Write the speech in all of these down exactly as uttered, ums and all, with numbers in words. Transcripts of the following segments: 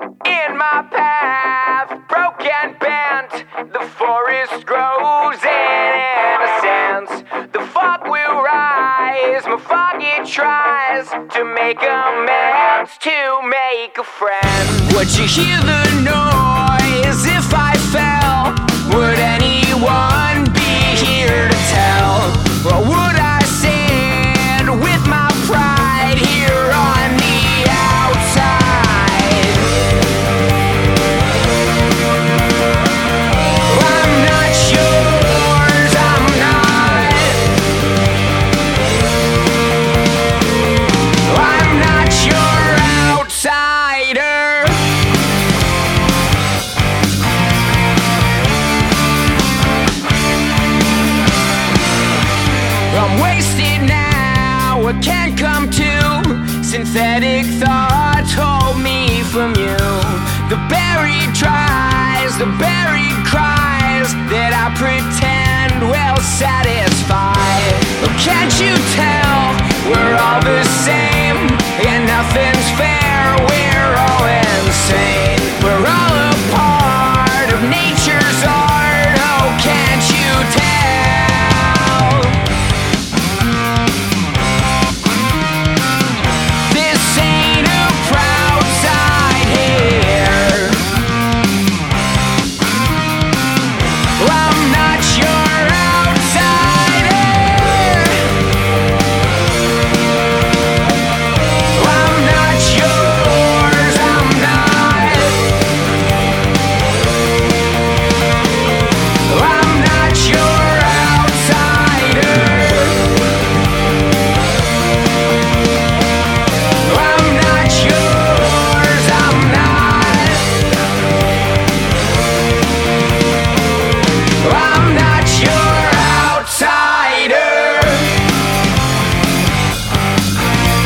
in my path, broken bent, the forest grows in innocence. The fog will rise, my foggy tries to make amends, to make a friend. Would you hear the noise if I fell? Would anyone be here to tell? Or would I stand with my pride here on the outside? I'm not yours, I'm not. I'm not your outsider. I'm wasted now, I can't come to. Synthetic thoughts hold me from you. The buried tries, the buried cries that I pretend will satisfy. Oh, can't you tell we're all the same? And nothing's fair, we're all insane. We're all a part of nature's art. Oh, can't you tell?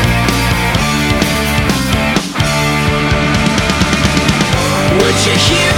Would you hear